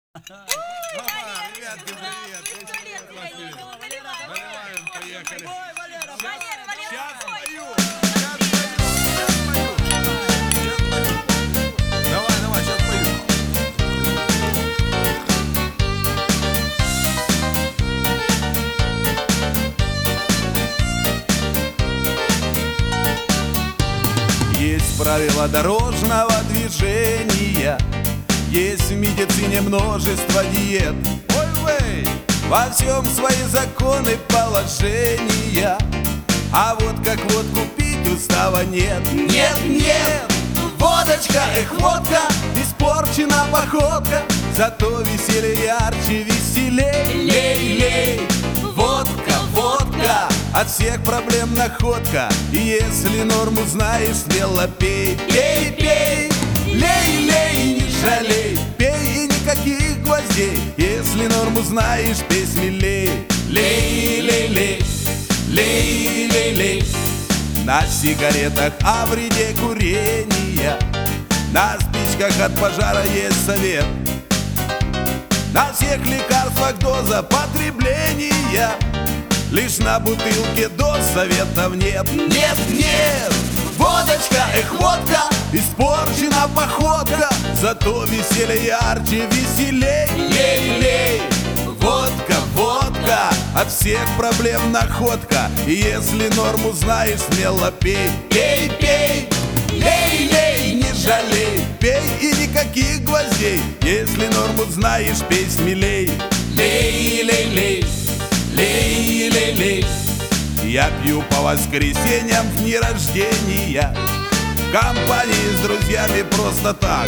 Ребятки, привет! Наливаем, поехали! Сейчас пою! Давай, сейчас пою! Есть правила дорожного движения, есть в медицине множество диет. Ой-вей! Во всем свои законы, положения. А вот как водку пить устава нет. Нет, нет! Водочка, эх, водка, испорчена походка, зато веселье ярче, веселей. Лей, лей! Водка, водка, от всех проблем находка. И если норму знаешь, смело пей. Пей, пей! Лей, лей, не жалей, пей и никаких гвоздей. Если норму знаешь, пей смелей. Лей, лей, лей, лей, лей, лей. На сигаретах о вреде курения, на спичках от пожара есть совет. На всех лекарствах доза потребления, лишь на бутылке доз советов нет. Нет, нет! Водочка, эх, водка, испорчена походка, зато веселье ярче, веселей. Лей, лей! Водка, водка, от всех проблем находка. И если норму знаешь, смело пей. Пей, пей! Лей, лей, не жалей, пей и никаких гвоздей. Если норму знаешь, пей смелей. Лей, лей, лей, лей, лей, лей. Я пью по воскресеньям в дни рождения, в компании с друзьями просто так.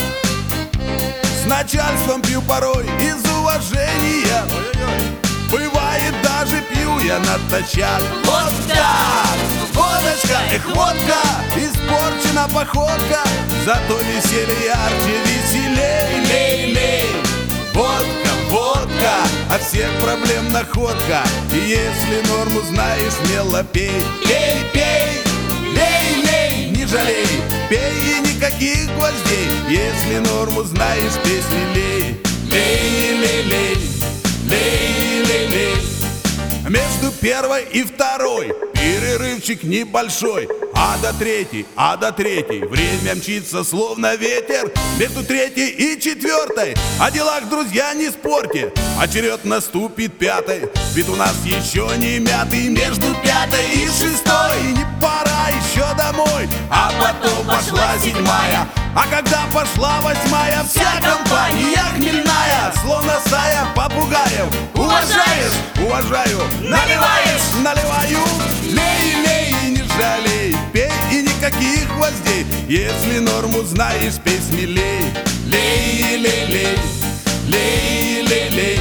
С начальством пью порой из уважения. Бывает, даже пью я натощак. Вот так! Водочка, эх, водка, испорчена походка, зато веселье ярче, веселей. Лей, лей! Водка, водка, от всех проблем находка. И если норму знаешь, смело пей. Пей, пей! Лей, лей, не жалей, пей и никаких гвоздей. Если норму знаешь, пей смелей. Лей, лей, лей, лей, лей, лей. Между первой и второй перерывчик небольшой, а до третьей время мчится словно ветер. Между третьей и четвертой о делах, друзья, не спорьте, а черед наступит пятой, ведь у нас еще не мятый. Между пятой и шестой не пора еще домой, а потом пошла седьмая. А когда пошла восьмая, вся компания хмельная, словно стая попугаев. Уважаешь? Уважаю. Наливаешь? Наливаю. Лей, лей, не жалей, пей и никаких гвоздей. Если норму знаешь, пей смелей. Лей, лей, лей, лей, лей, лей.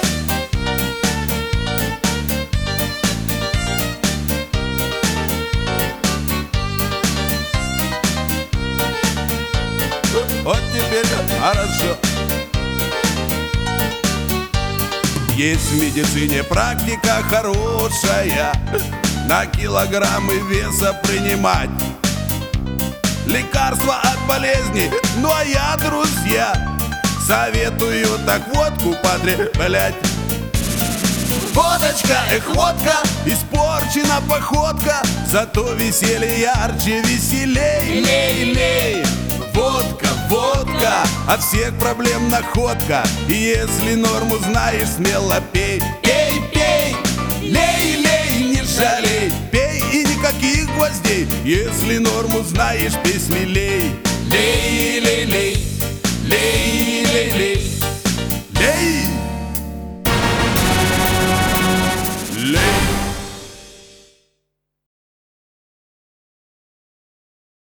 Вот теперь хорошо. Есть в медицине практика хорошая, на килограммы веса принимать лекарства от болезней. Ну а я, друзья, советую так водку потреблять. Водочка, эх, водка, испорчена походка, зато веселье ярче, веселей. Лей, лей! Водка, водка, от всех проблем находка. И если норму знаешь, смело пей. Пей, пей! Лей, лей, не жалей, пей и никаких гвоздей. Если норму знаешь, пей смелей. Лей, лей.